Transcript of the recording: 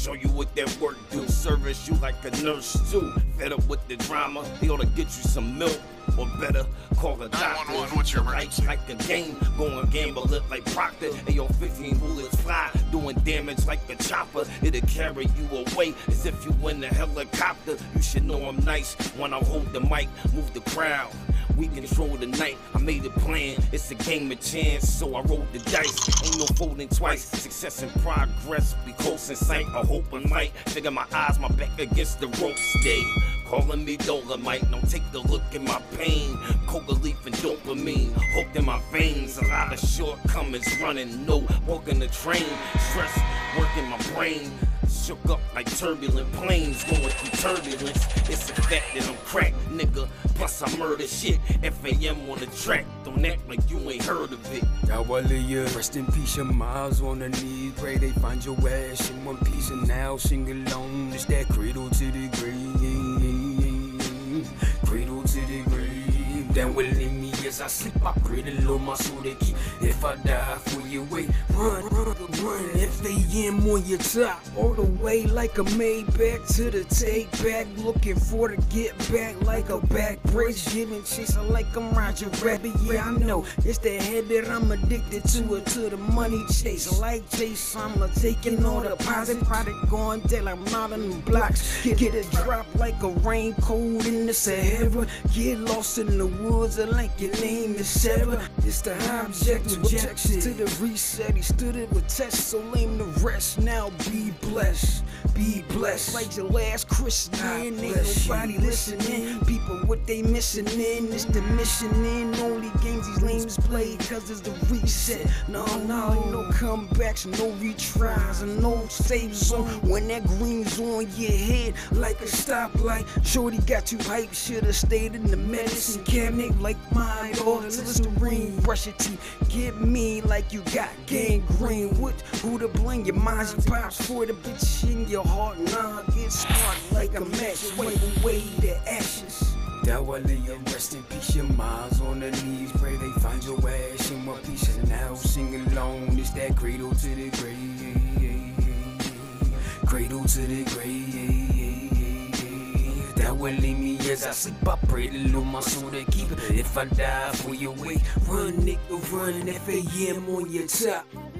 show you what that work do. Service you like a nurse too. Fed up with the drama, he ought to get you some milk. Or better, call a doctor. What's your emergency? Like a game, going gamble it like Proctor. And your 15 bullets fly, doing damage like a chopper. It'll carry you away as if you in a helicopter. You should know I'm nice when I hold the mic, move the crowd. We control the night, I made a plan. It's a game of chance, so I rolled the dice. Ain't no folding twice, success and progress be close in sight. I hope I might figure my eyes, my back against the rope. Stay calling me Dolomite, don't take the look at my pain. Coca leaf and dopamine, hooked in my veins. A lot of shortcomings running, no walking the train. Stress working my brain. Shook up like turbulent planes going through turbulence. It's a fact that I'm cracked, nigga. Plus I murder shit. FAM on the track. Don't act like you ain't heard of it. Yawaliya, rest in peace, your miles on the knees. Pray they find your ass in one piece and now sing along. It's that cradle to the grave. Cradle to the grave. Then will leave me as I sleep. I pray the Lord my soul to keep. If I die for your way, run, run, run. FAM on your top, all the way like a Maybach to the take back. Looking for the get back like a back brace. Giving chase like I'm Roger Rabbit. Yeah, I know it's the habit I'm addicted to it, to the money chase. Like Chase, I'm taking all the positive product going down. I'm out on the blocks. Get it drop like a raincoat in the Sahara. Get lost in the woods like your name is Sarah. It's the object objection to the reset. He stood it with tests, so lame the rest. Now be blessed, be blessed. Like your last Christian, ain't nobody listening. People what they missing in, it's the mission in. Only games these lames play, cause it's the reset. No, no comebacks, no retries, and no save zone. When that green's on your head, like a stoplight. Shorty got you hyped, should've stayed in the medicine cabinet like mine. Or Listerine, brush your teeth, get me like you got gangrene. What, who to blame? Your minds, your pops for the bitch in your heart. Nah, get smart like a match, wipe away the ashes. Yawaliya, rest in peace, your miles on the knees. Pray they find your ass in one piece and now sing along. It's that cradle to the grave, cradle to the grave. That will leave me as I sleep. I pray to Lord my soul to keep it. If I die for your way, run nigga, run. FAM on your top.